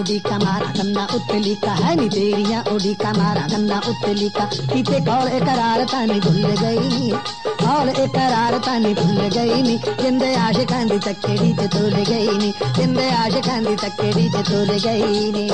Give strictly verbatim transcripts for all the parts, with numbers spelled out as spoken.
उड़ीका मारा गन्ना उत्तलिका है नी तेरियां उड़ीका मारा गन्ना उत्तलिका किते कौल करार तानी भुल गई नी कौल करार तानी भुल गई नी जिंदे आशिकां दी तकड़ी च तुल गई नी जिंदे आशिकां दी तकड़ी च तुल गई नी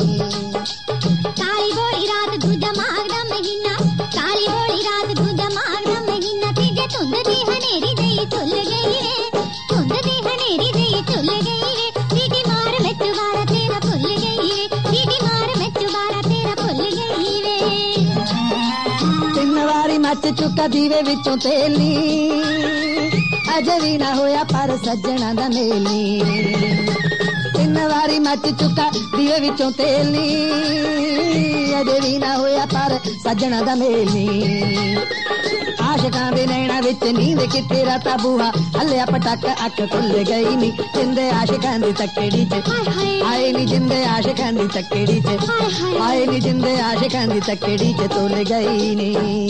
काली बोली रात दूजा माघ दा महीना काली बोली रात दूजा माघ दा महीना तीजे धुंद दी हनेरी दई तुल गई रे धुंद दी हनेरी दई तुल गई रे सीटी मार विच वारा तेरा भुल गई रे सीटी मार विच वारा तेरा भुल गई रे तीन वारी मच चुका दीवे विचों तेल नी अजे भी ना होया पर सज्जणा दा मेल नी तीन वारी मच चुका दीवे विचों तेल नी अजे भी ना होया पर सज्जणा दा मेल नी आशिकां दे नैना विच नींद किते राता बूहा हलिया पटक अख खुल गई नी जिंदे आशिकां दी तकड़ी च आए नी जिंदे आशिकां दी तकड़ी च आए नी जिंदे आशिकां दी तकड़ी च तुल गई नी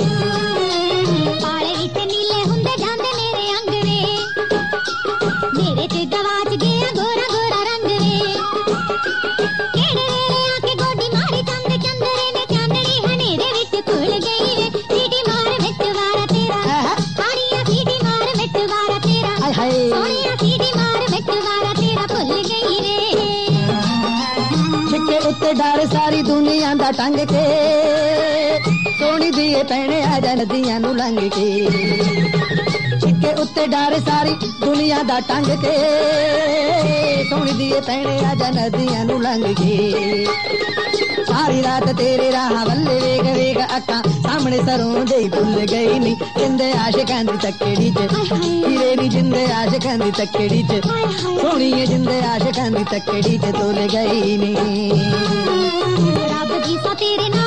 पाले विच नीले हुंदे जांदे मेरे अंग वे मेरे ते गवाच गया गोरा गोरा रंग वे केड़े वेले आके गोडी मारी चंद चंदरे ने चांदनी हनेरे विच खुल गई रे सीटी मार विच वारा तेरा सोनिया सीटी मार विच वारा तेरा सोनिया सीटी मार विच वारा तेरा भुल गई रे छिके उत्ते डर सारी दुनिया दा टंग के सोनी दिए पैणे आ जा नदियां नू लंघ के छिके उत्ते डर सारी दुनिया दा टंग के सोनी दिए पैणे आ जा नदियां नू लंघ के सारी रात तेरे राह वल्ले वेग वेग अक्कां सामने सरों दे भुल गई नी जिंदे आशिकां दी तकड़ी च हीरे नी जिंदे आशिकां दी तकड़ी च सोहणीए जिंदे आशिकां दी तकड़ी च तुल गई नी रब दी सा तेरे नाल